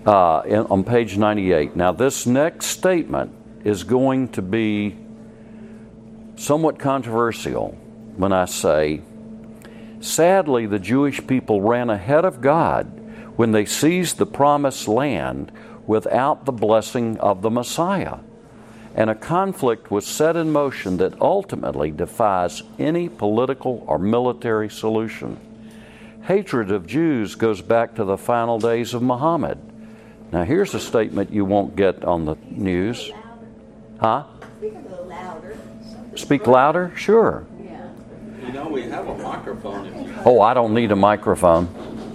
on page 98. Now, this next statement is going to be somewhat controversial when I say, sadly, the Jewish people ran ahead of God when they seized the promised land without the blessing of the Messiah. And a conflict was set in motion that ultimately defies any political or military solution. Hatred of Jews goes back to the final days of Muhammad. Now, here's a statement you won't get on the news. Huh? Speak a little louder. Speak louder? Sure. Yeah. You know, we have a microphone if you... Oh, I don't need a microphone.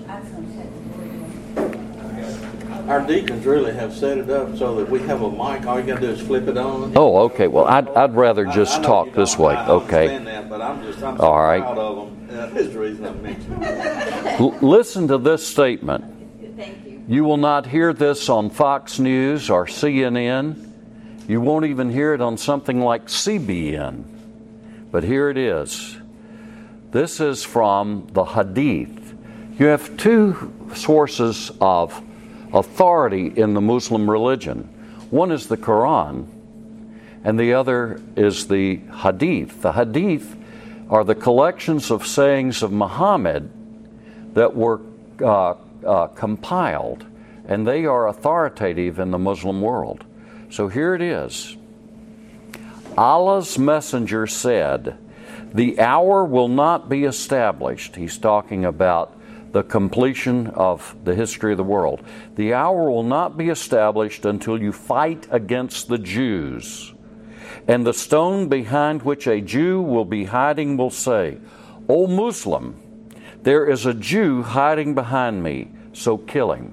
Our deacons really have set it up so that we have a mic. All you got to do is flip it on. Oh, okay. Well, I'd rather just talk this way. Okay. That, but I'm so all right. proud of them. That's the reason I mentioned it. Listen to this statement. Thank you. You will not hear this on Fox News or CNN. You won't even hear it on something like CBN. But here it is. This is from the Hadith. You have two sources of authority in the Muslim religion. One is the Quran, and the other is the Hadith. The Hadith are the collections of sayings of Muhammad that were compiled, and they are authoritative in the Muslim world. So here it is. Allah's messenger said, "The hour will not be established." He's talking about the completion of the history of the world. "The hour will not be established until you fight against the Jews. And the stone behind which a Jew will be hiding will say, 'O Muslim, there is a Jew hiding behind me, so kill him.'"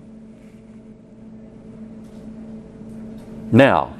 Now,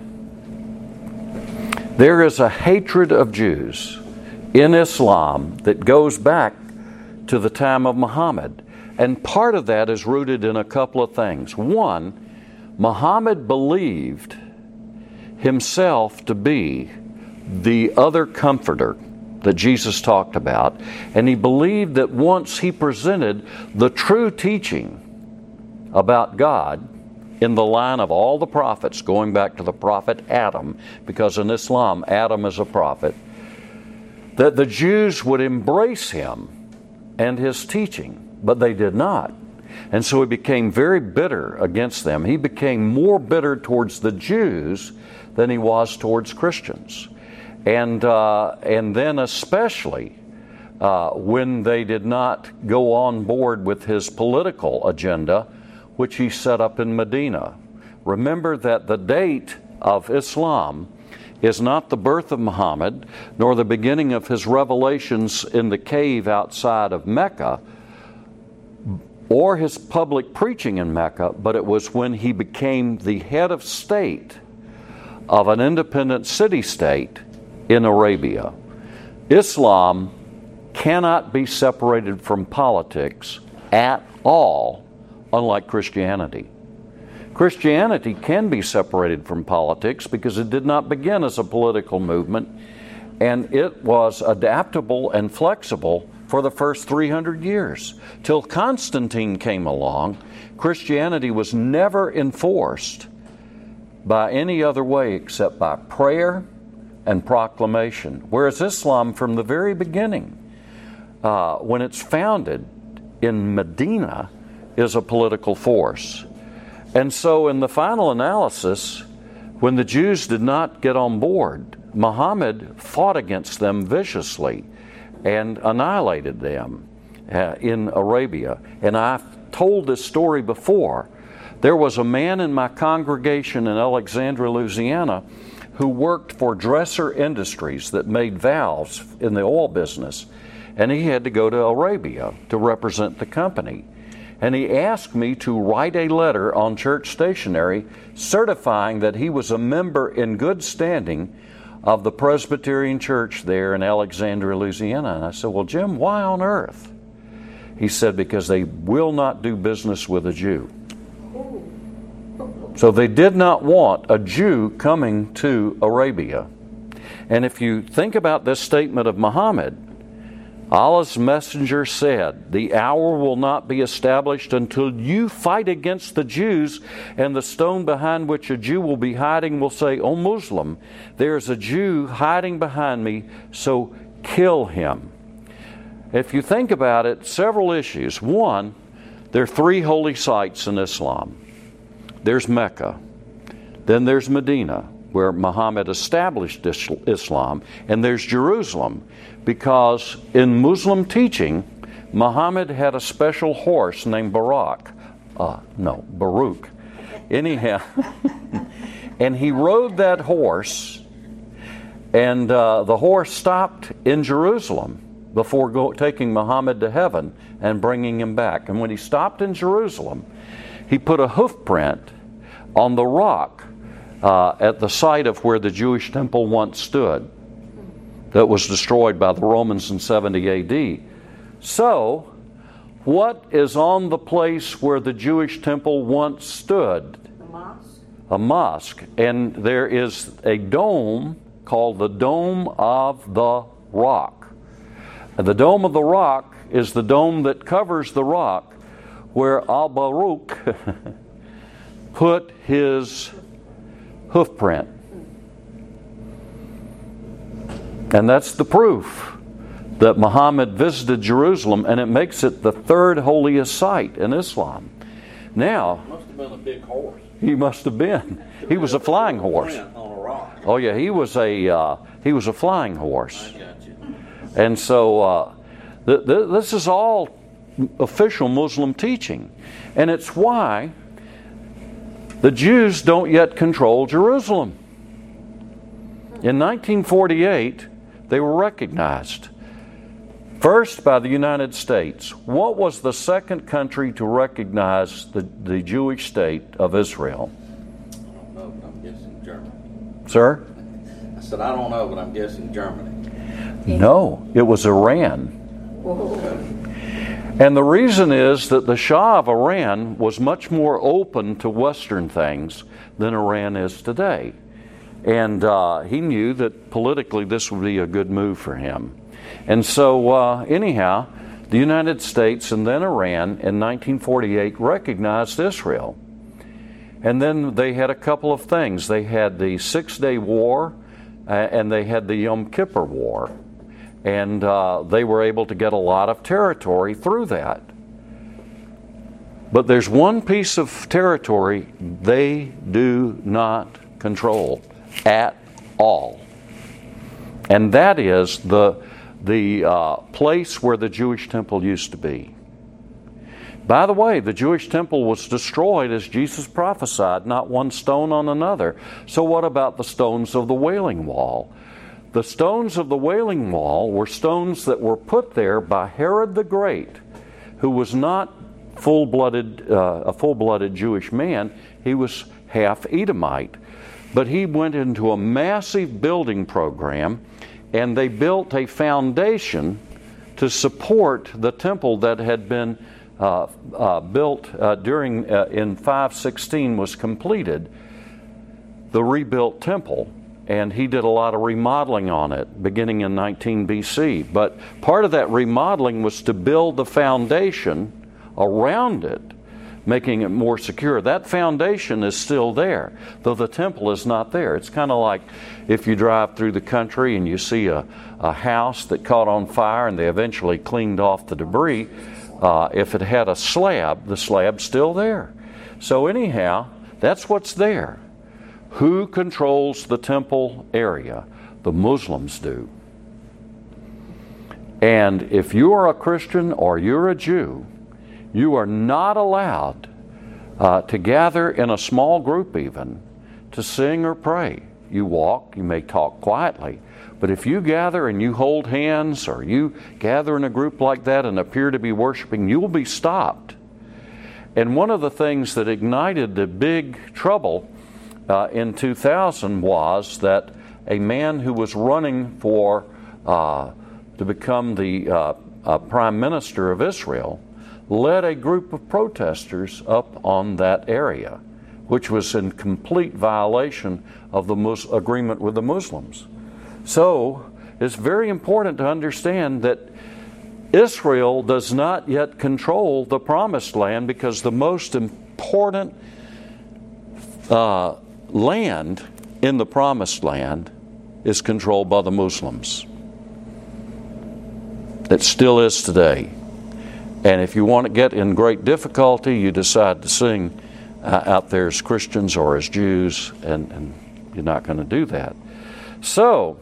there is a hatred of Jews in Islam that goes back to the time of Muhammad. And part of that is rooted in a couple of things. One, Muhammad believed himself to be the other comforter that Jesus talked about, and he believed that once he presented the true teaching about God in the line of all the prophets, going back to the prophet Adam, because in Islam, Adam is a prophet, that the Jews would embrace him and his teaching. But they did not. And so he became very bitter against them. He became more bitter towards the Jews than he was towards Christians. And then especially when they did not go on board with his political agenda, which he set up in Medina. Remember that the date of Islam is not the birth of Muhammad, nor the beginning of his revelations in the cave outside of Mecca, or his public preaching in Mecca, but it was when he became the head of state of an independent city-state in Arabia. Islam cannot be separated from politics at all, unlike Christianity. Christianity can be separated from politics because it did not begin as a political movement, and it was adaptable and flexible for the first 300 years. Till Constantine came along, Christianity was never enforced by any other way except by prayer and proclamation. Whereas Islam, from the very beginning, when it's founded in Medina, is a political force. And so in the final analysis, when the Jews did not get on board, Muhammad fought against them viciously and annihilated them in Arabia. And I've told this story before. There was a man in my congregation in Alexandria, Louisiana, who worked for Dresser Industries that made valves in the oil business. And he had to go to Arabia to represent the company. And he asked me to write a letter on church stationery certifying that he was a member in good standing of the Presbyterian Church there in Alexandria, Louisiana. And I said, "Well, Jim, why on earth?" He said, "Because they will not do business with a Jew." So they did not want a Jew coming to Arabia. And if you think about this statement of Muhammad, Allah's messenger said, the hour will not be established until you fight against the Jews, and the stone behind which a Jew will be hiding will say, O Muslim, there is a Jew hiding behind me, so kill him. If you think about it, several issues. One, there are 3 holy sites in Islam. There's Mecca. Then there's Medina, where Muhammad established Islam. And there's Jerusalem, because in Muslim teaching, Muhammad had a special horse named Baruch. Anyhow, and he rode that horse, and the horse stopped in Jerusalem before taking Muhammad to heaven and bringing him back. And when he stopped in Jerusalem, he put a hoof print on the rock at the site of where the Jewish temple once stood that was destroyed by the Romans in 70 A.D. So, what is on the place where the Jewish temple once stood? A mosque. A mosque. And there is a dome called the Dome of the Rock. And the Dome of the Rock is the dome that covers the rock where Al-Baruch put his hoof print. And that's the proof that Muhammad visited Jerusalem, and it makes it the 3rd holiest site in Islam. Now, Must have been a big horse. he must have been. He was a flying horse. On a rock. Oh yeah, he was a flying horse. I got you. And so this is all official Muslim teaching. And it's why the Jews don't yet control Jerusalem. In 1948, they were recognized. First by the United States. What was the second country to recognize the Jewish state of Israel? I don't know, but I'm guessing Germany. Sir? I said, I don't know, but I'm guessing Germany. No, it was Iran. And the reason is that the Shah of Iran was much more open to Western things than Iran is today. And he knew that politically this would be a good move for him. And so anyhow, the United States and then Iran in 1948 recognized Israel. And then they had a couple of things. They had the Six-Day War and they had the Yom Kippur War. And they were able to get a lot of territory through that. But there's one piece of territory they do not control at all. And that is the place where the Jewish temple used to be. By the way, the Jewish temple was destroyed as Jesus prophesied, not one stone on another. So what about the stones of the Wailing Wall? The stones of the Wailing Wall were stones that were put there by Herod the Great, who was not a full-blooded Jewish man. He was half Edomite. But he went into a massive building program, and they built a foundation to support the temple that had been built in 516 was completed, the rebuilt temple. And he did a lot of remodeling on it beginning in 19 BC. But part of that remodeling was to build the foundation around it, making it more secure. That foundation is still there, though the temple is not there. It's kind of like if you drive through the country and you see a house that caught on fire and they eventually cleaned off the debris. If it had a slab, the slab's still there. So anyhow, that's what's there. Who controls the temple area? The Muslims do. And if you are a Christian or you're a Jew, you are not allowed to gather in a small group even to sing or pray. You walk, you may talk quietly, but if you gather and you hold hands or you gather in a group like that and appear to be worshiping, you will be stopped. And one of the things that ignited the big trouble in 2000 was that a man who was running for to become the Prime Minister of Israel led a group of protesters up on that area, which was in complete violation of the agreement with the Muslims. So it's very important to understand that Israel does not yet control the Promised Land because the most important land in the Promised Land is controlled by the Muslims. It still is today. And if you want to get in great difficulty, you decide to sing out there as Christians or as Jews, and you're not going to do that. So,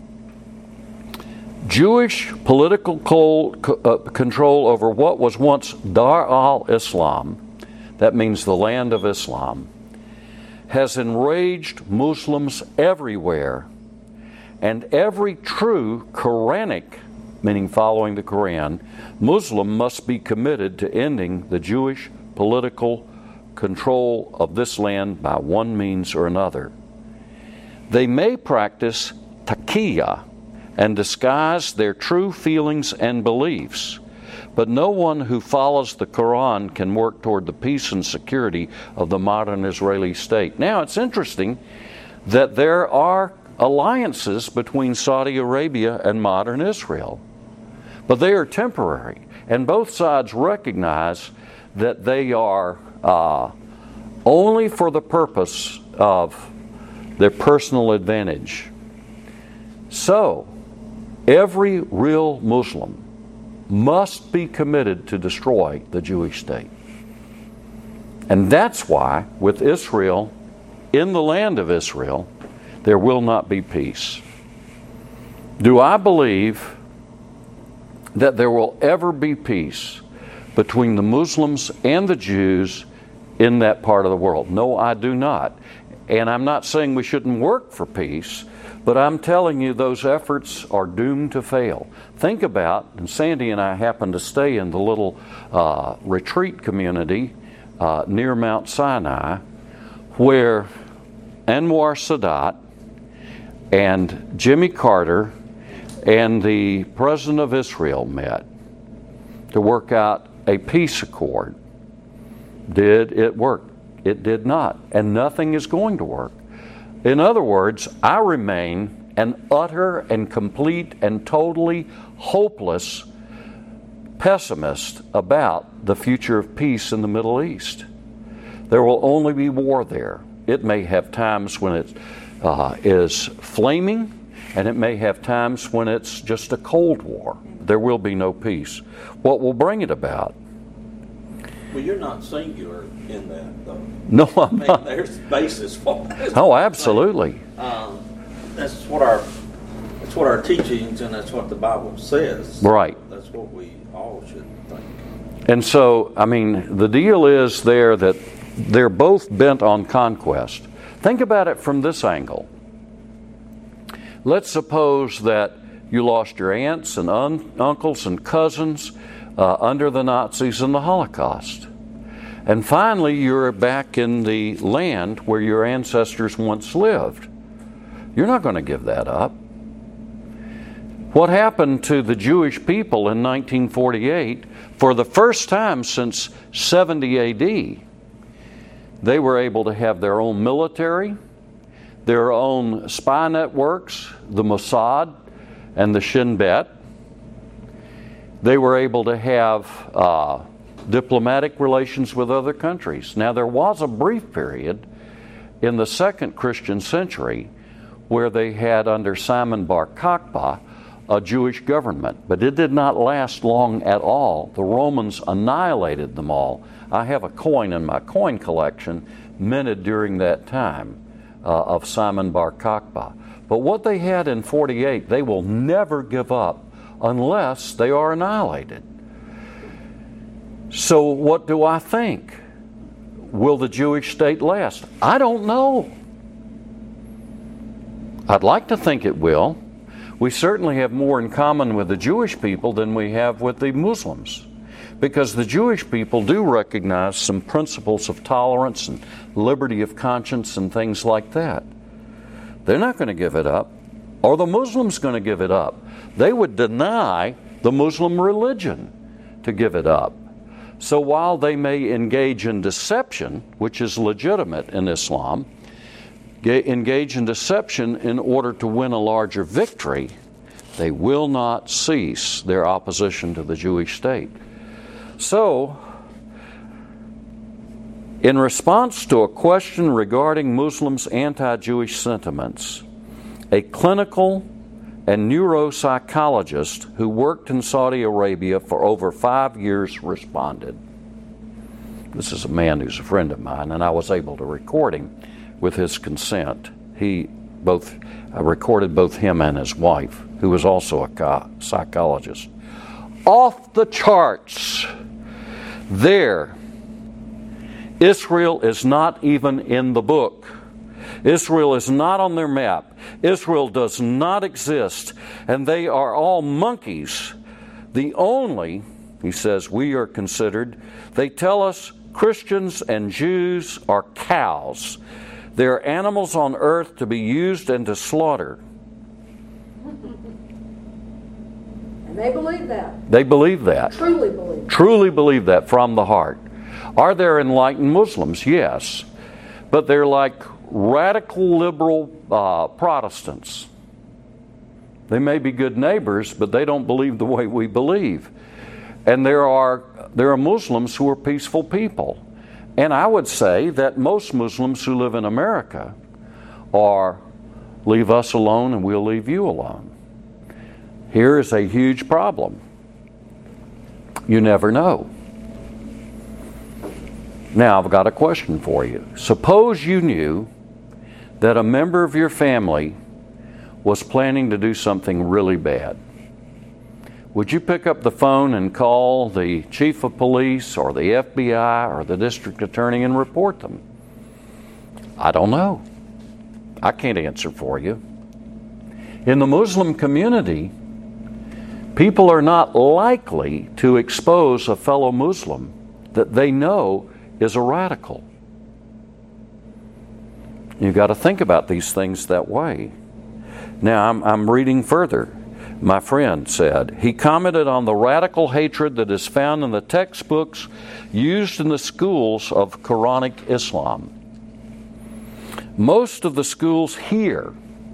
Jewish political control over what was once Dar al-Islam, that means the land of Islam, has enraged Muslims everywhere, and every true Quranic, meaning following the Quran, Muslim must be committed to ending the Jewish political control of this land by one means or another. They may practice taqiyya and disguise their true feelings and beliefs, but no one who follows the Quran can work toward the peace and security of the modern Israeli state. Now, it's interesting that there are alliances between Saudi Arabia and modern Israel, but they are temporary, and both sides recognize that they are only for the purpose of their personal advantage. So, every real Muslim must be committed to destroy the Jewish state. And that's why, with Israel, in the land of Israel, there will not be peace. Do I believe that there will ever be peace between the Muslims and the Jews in that part of the world? No, I do not. And I'm not saying we shouldn't work for peace, but I'm telling you those efforts are doomed to fail. Think about, and Sandy and I happened to stay in the little retreat community near Mount Sinai, where Anwar Sadat and Jimmy Carter and the President of Israel met to work out a peace accord. Did it work? It did not, and nothing is going to work. In other words, I remain an utter and complete and totally hopeless pessimist about the future of peace in the Middle East. There will only be war there. It may have times when it is flaming, and it may have times when it's just a cold war. There will be no peace. What will bring it about? Well, you're not singular in that, though. No, I'm not. There's basis for it. Oh, absolutely. That's what our teachings, and that's what the Bible says. Right. That's what we all should think. And so, I mean, the deal is there that they're both bent on conquest. Think about it from this angle. Let's suppose that you lost your aunts and uncles and cousins under the Nazis and the Holocaust. And finally, you're back in the land where your ancestors once lived. You're not going to give that up. What happened to the Jewish people in 1948, for the first time since 70 AD, they were able to have their own military, their own spy networks, the Mossad and the Shin Bet. They were able to have diplomatic relations with other countries. Now, there was a brief period in the second Christian century where they had, under Simon Bar Kokhba, a Jewish government, but it did not last long at all. The Romans annihilated them all. I have a coin in my coin collection minted during that time of Simon Bar Kokhba. But what they had in 48, they will never give up unless they are annihilated. So what do I think? Will the Jewish state last? I don't know. I'd like to think it will. We certainly have more in common with the Jewish people than we have with the Muslims, because the Jewish people do recognize some principles of tolerance and liberty of conscience and things like that. They're not going to give it up. Are the Muslims going to give it up? They would deny the Muslim religion to give it up. So while they may engage in deception, which is legitimate in Islam, engage in deception in order to win a larger victory, They will not cease their opposition to the Jewish state. So, in response to a question regarding Muslims' anti-Jewish sentiments, a clinical and neuropsychologist who worked in Saudi Arabia for over 5 years responded. This is a man who's a friend of mine, and I was able to record him with his consent. I recorded both him and his wife, who was also a psychologist. Off the charts. There, Israel is not even in the book. Israel is not on their map. Israel does not exist, and they are all monkeys. The only, he says, we are considered, they tell us Christians and Jews are cows. They're animals on earth to be used and to slaughter. And they believe that. They believe that. Truly believe. Truly believe that from the heart. Are there enlightened Muslims? Yes. But they're like radical liberal Protestants. They may be good neighbors, but they don't believe the way we believe. And there are Muslims who are peaceful people. And I would say that most Muslims who live in America are leave us alone and we'll leave you alone. Here is a huge problem. You never know. Now, I've got a question for you. Suppose you knew that a member of your family was planning to do something really bad. Would you pick up the phone and call the chief of police or the FBI or the district attorney and report them? I don't know. I can't answer for you. In the Muslim community, people are not likely to expose a fellow Muslim that they know is a radical. You've got to think about these things that way. Now, I'm reading further. My friend said, he commented on the radical hatred that is found in the textbooks used in the schools of Quranic Islam. Most of the schools here,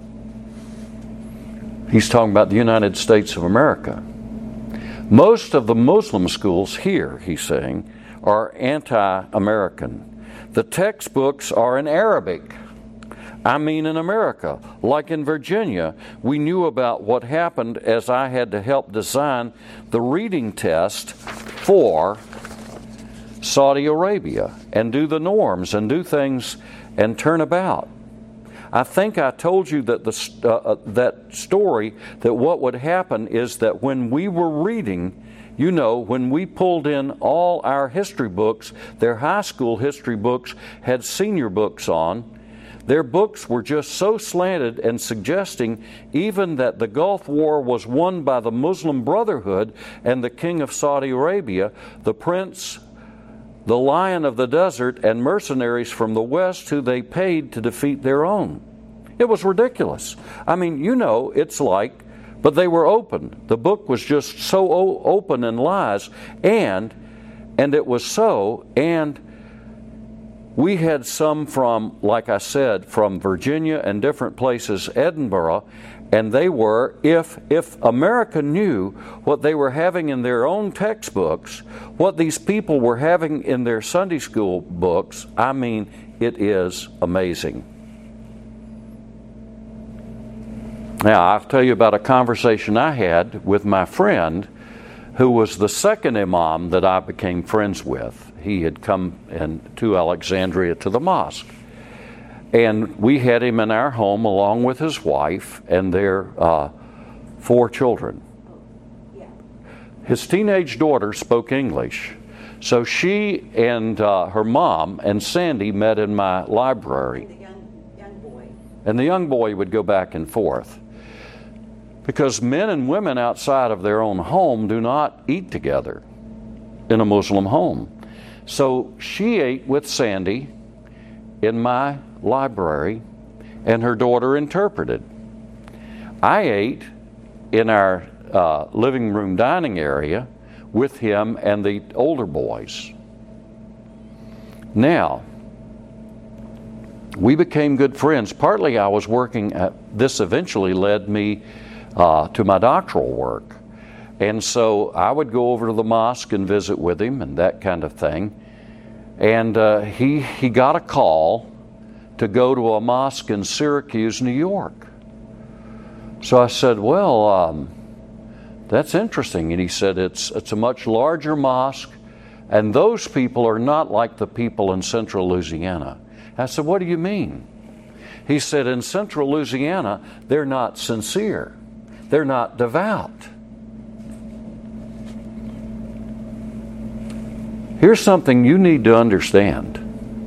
he's talking about the United States of America, most of the Muslim schools here, he's saying, are anti-American. The textbooks are in Arabic. I mean in America. Like in Virginia, we knew about what happened as I had to help design the reading test for Saudi Arabia and do the norms and do things and turn about. I think I told you that that story, that what would happen is that when we were reading, you know, when we pulled in all our history books, their high school history books had senior books on. Their books were just so slanted and suggesting even that the Gulf War was won by the Muslim Brotherhood and the King of Saudi Arabia, the Prince, the Lion of the Desert, and mercenaries from the West who they paid to defeat their own. It was ridiculous. I mean, you know, it's like, but they were open. The book was just so open in lies, and it was so, and we had some from, like I said, from Virginia and different places, Edinburgh, and they were, if America knew what they were having in their own textbooks, what these people were having in their Sunday school books, I mean, it is amazing. Now, I'll tell you about a conversation I had with my friend who was the second imam that I became friends with. He had come to Alexandria to the mosque. And we had him in our home along with his wife and their 4 children. His teenage daughter spoke English. So she and her mom and Sandy met in my library. The young boy. And the young boy would go back and forth. Because men and women outside of their own home do not eat together in a Muslim home. So she ate with Sandy in my library, and her daughter interpreted. I ate in our living room dining area with him and the older boys. Now, we became good friends. Partly I was working at, this eventually led me to my doctoral work. And so I would go over to the mosque and visit with him and that kind of thing. And he got a call to go to a mosque in Syracuse, New York. So I said, well, that's interesting. And he said, it's a much larger mosque, and those people are not like the people in central Louisiana. I said, what do you mean? He said, in central Louisiana, they're not sincere. They're not devout. Here's something you need to understand.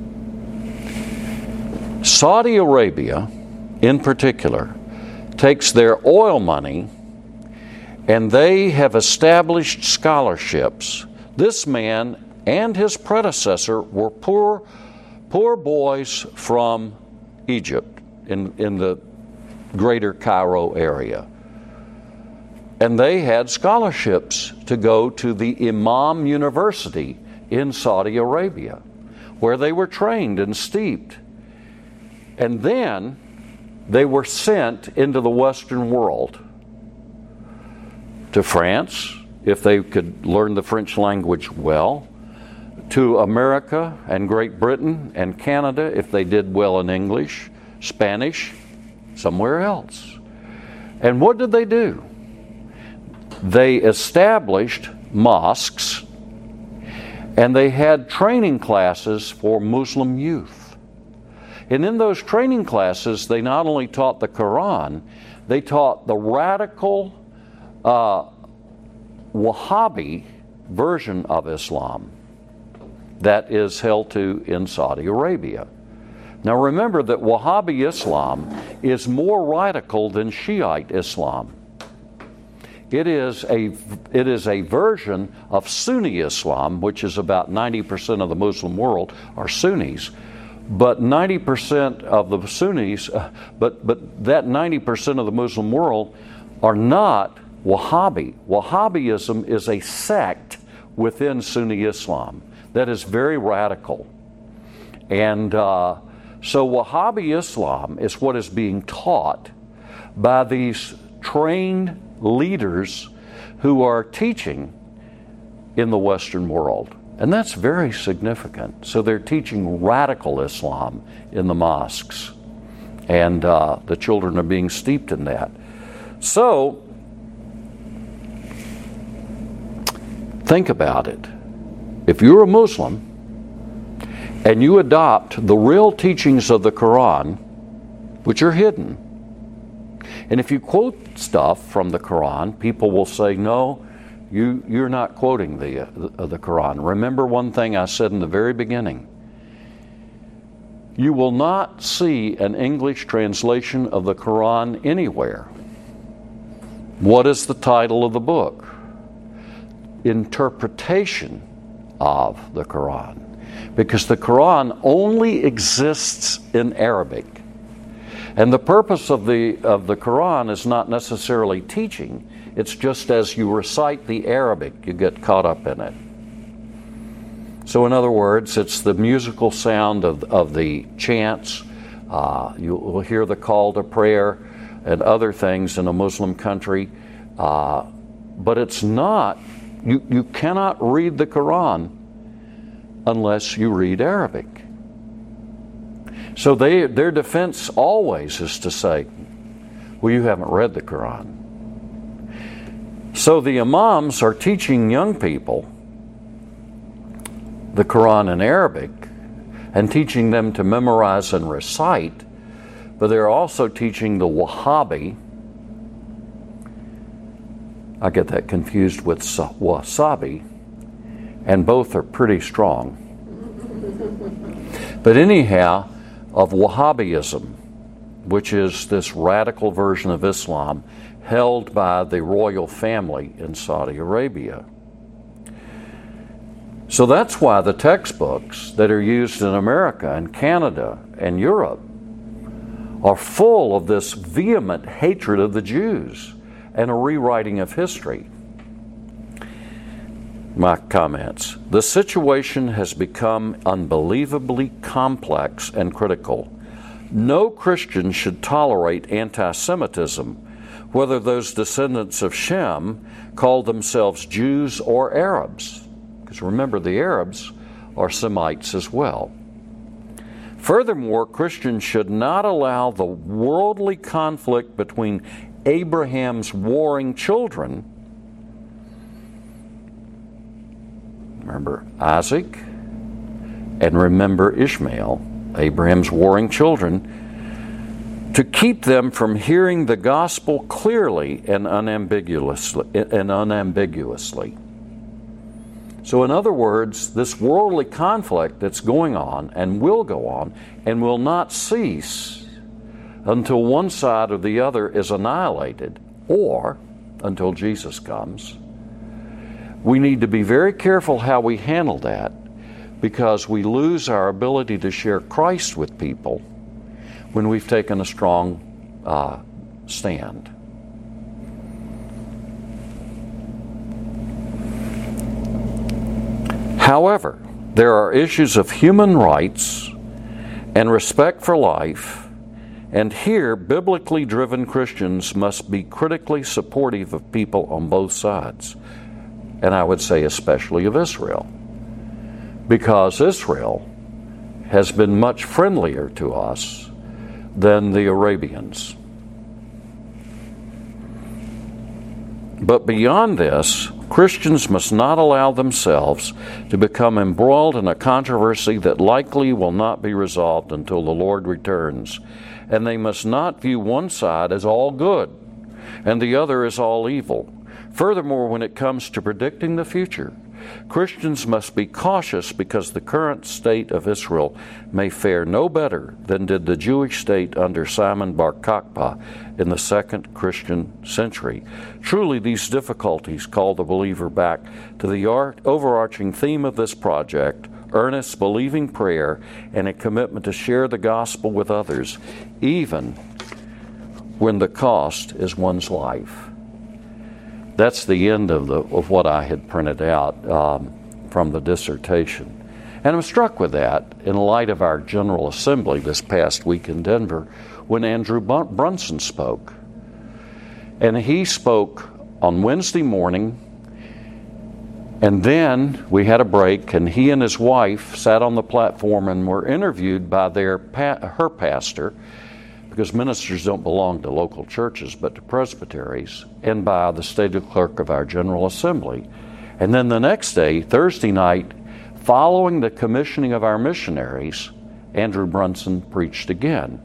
Saudi Arabia, in particular, takes their oil money and they have established scholarships. This man and his predecessor were poor boys from Egypt in the greater Cairo area. And they had scholarships to go to the Imam University in Saudi Arabia, where they were trained and steeped. And then they were sent into the Western world, to France, if they could learn the French language well, to America and Great Britain and Canada, if they did well in English, Spanish, somewhere else. And what did they do? They established mosques, and they had training classes for Muslim youth. And in those training classes, they not only taught the Quran, they taught the radical Wahhabi version of Islam that is held to in Saudi Arabia. Now remember that Wahhabi Islam is more radical than Shiite Islam. It is a version of Sunni Islam, which is about 90% of the Muslim world are Sunnis. But 90% of the Sunnis, but that 90% of the Muslim world are not Wahhabi. Wahhabism is a sect within Sunni Islam that is very radical. And so Wahhabi Islam is what is being taught by these trained leaders who are teaching in the Western world. And that's very significant. So they're teaching radical Islam in the mosques. And the children are being steeped in that. So, think about it. If you're a Muslim and you adopt the real teachings of the Quran, which are hidden, and if you quote stuff from the Quran, people will say, no, you're not quoting the Quran. Remember one thing I said in the very beginning. You will not see an English translation of the Quran anywhere. What is the title of the book? Interpretation of the Quran. Because the Quran only exists in Arabic. And the purpose of the Quran is not necessarily teaching. It's just as you recite the Arabic, you get caught up in it. So in other words, it's the musical sound of the chants. You will hear the call to prayer and other things in a Muslim country. But it's not, you cannot read the Quran unless you read Arabic. So their defense always is to say, well, you haven't read the Quran. So the imams are teaching young people the Quran in Arabic and teaching them to memorize and recite, but they're also teaching the Wahhabi. I get that confused with wasabi, and both are pretty strong. But anyhow, of Wahhabism, which is this radical version of Islam held by the royal family in Saudi Arabia. So that's why the textbooks that are used in America and Canada and Europe are full of this vehement hatred of the Jews and a rewriting of history. My comments. The situation has become unbelievably complex and critical. No Christian should tolerate anti-Semitism, whether those descendants of Shem called themselves Jews or Arabs. Because remember, the Arabs are Semites as well. Furthermore, Christians should not allow the worldly conflict between Abraham's warring children, remember Isaac, and remember Ishmael, Abraham's warring children, to keep them from hearing the gospel clearly and unambiguously. So in other words, this worldly conflict that's going on and will go on and will not cease until one side or the other is annihilated, or until Jesus comes. We need to be very careful how we handle that, because we lose our ability to share Christ with people when we've taken a strong stand. However, there are issues of human rights and respect for life, and here biblically driven Christians must be critically supportive of people on both sides, and I would say especially of Israel, because Israel has been much friendlier to us than the Arabians. But beyond this, Christians must not allow themselves to become embroiled in a controversy that likely will not be resolved until the Lord returns, and they must not view one side as all good and the other as all evil. Furthermore, when it comes to predicting the future, Christians must be cautious, because the current state of Israel may fare no better than did the Jewish state under Simon Bar Kokhba in the second Christian century. Truly, these difficulties call the believer back to the overarching theme of this project: earnest, believing prayer and a commitment to share the gospel with others, even when the cost is one's life. That's the end of what I had printed out from the dissertation. And I'm struck with that in light of our General Assembly this past week in Denver, when Andrew Brunson spoke. And he spoke on Wednesday morning, and then we had a break, and he and his wife sat on the platform and were interviewed by her pastor, because ministers don't belong to local churches but to presbyteries, and by the stated clerk of our General Assembly. And then the next day, Thursday night, following the commissioning of our missionaries, Andrew Brunson preached again.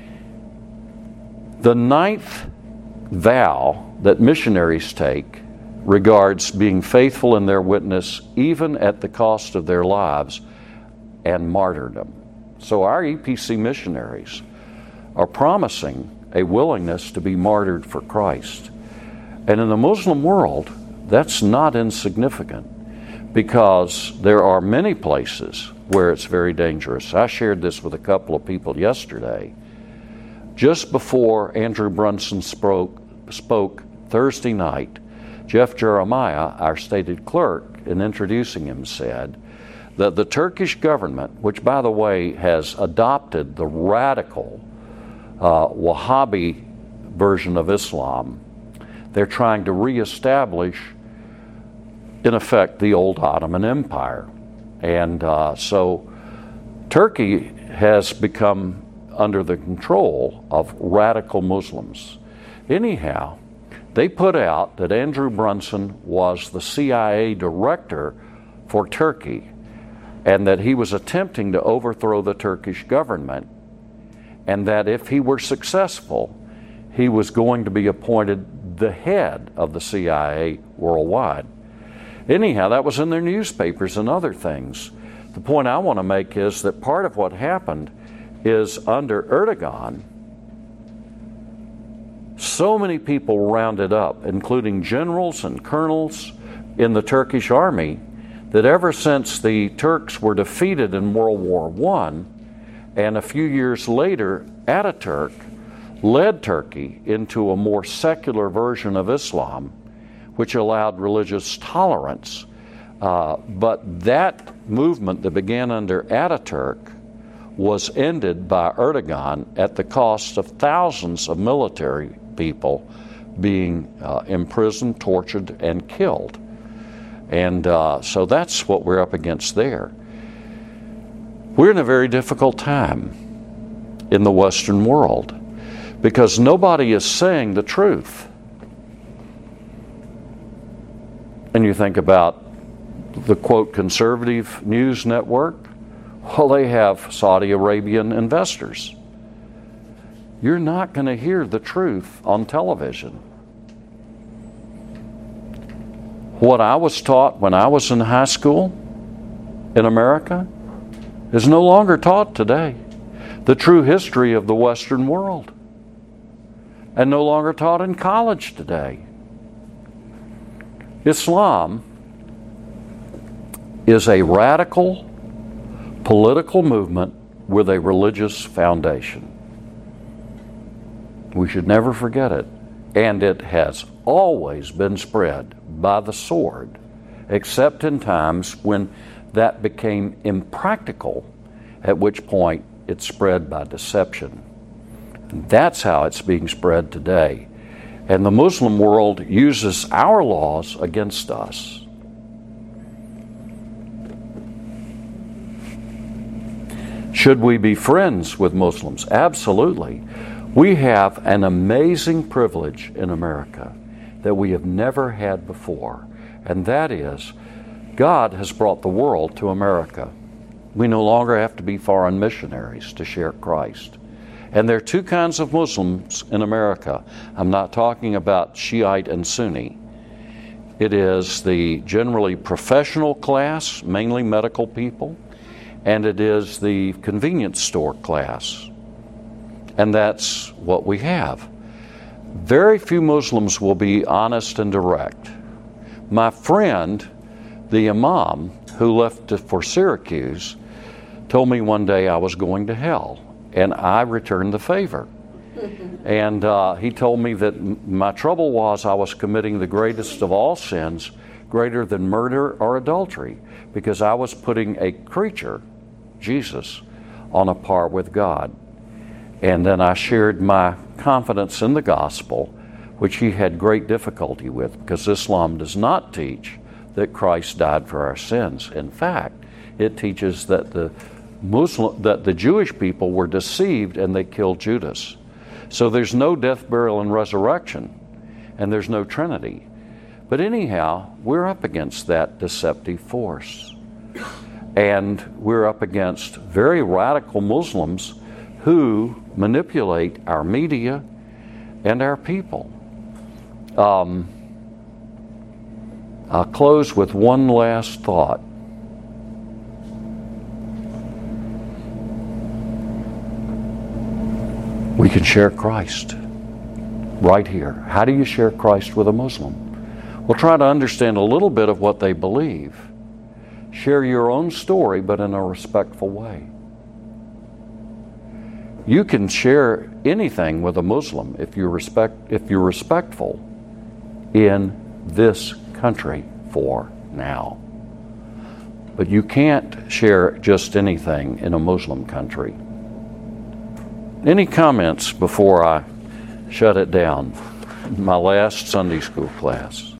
The ninth vow that missionaries take regards being faithful in their witness, even at the cost of their lives and martyrdom. So our EPC missionaries are promising a willingness to be martyred for Christ. And in the Muslim world, that's not insignificant, because there are many places where it's very dangerous. I shared this with a couple of people yesterday. Just before Andrew Brunson spoke Thursday night, Jeff Jeremiah, our stated clerk, in introducing him, said that the Turkish government, which by the way has adopted the radical Wahhabi version of Islam, they're trying to reestablish, in effect, the old Ottoman Empire. And so Turkey has become under the control of radical Muslims. Anyhow, they put out that Andrew Brunson was the CIA director for Turkey, and that he was attempting to overthrow the Turkish government, and that if he were successful, he was going to be appointed the head of the CIA worldwide. Anyhow, that was in their newspapers and other things. The point I want to make is that part of what happened is under Erdogan, so many people rounded up, including generals and colonels in the Turkish army, that ever since the Turks were defeated in World War I, and a few years later, Ataturk led Turkey into a more secular version of Islam, which allowed religious tolerance. But that movement that began under Ataturk was ended by Erdogan at the cost of thousands of military people being imprisoned, tortured, and killed. And so that's what we're up against there. We're in a very difficult time in the Western world because nobody is saying the truth. And you think about the, quote, conservative news network. Well, they have Saudi Arabian investors. You're not going to hear the truth on television. What I was taught when I was in high school in America is no longer taught today. The true history of the Western world, and no longer taught in college today. Islam is a radical political movement with a religious foundation. We should never forget it. And it has always been spread by the sword, except in times when that became impractical, at which point it spread by deception. And that's how it's being spread today. And the Muslim world uses our laws against us. Should we be friends with Muslims? Absolutely. We have an amazing privilege in America that we have never had before, and that is God has brought the world to America. We no longer have to be foreign missionaries to share Christ. And there are two kinds of Muslims in America. I'm not talking about Shiite and Sunni. It is the generally professional class, mainly medical people, and it is the convenience store class. And that's what we have. Very few Muslims will be honest and direct. My friend, the imam who left for Syracuse, told me one day I was going to hell, and I returned the favor. And he told me that my trouble was I was committing the greatest of all sins, greater than murder or adultery, because I was putting a creature, Jesus, on a par with God. And then I shared my confidence in the gospel, which he had great difficulty with, because Islam does not teach that Christ died for our sins. In fact, it teaches that the Jewish people were deceived and they killed Judas. So there's no death, burial, and resurrection, and there's no Trinity. But anyhow, we're up against that deceptive force. And we're up against very radical Muslims who manipulate our media and our people. I'll close with one last thought. We can share Christ right here. How do you share Christ with a Muslim? Well, try to understand a little bit of what they believe. Share your own story, but in a respectful way. You can share anything with a Muslim if you're respectful in this country for now. But you can't share just anything in a Muslim country. Any comments before I shut it down? My last Sunday school class.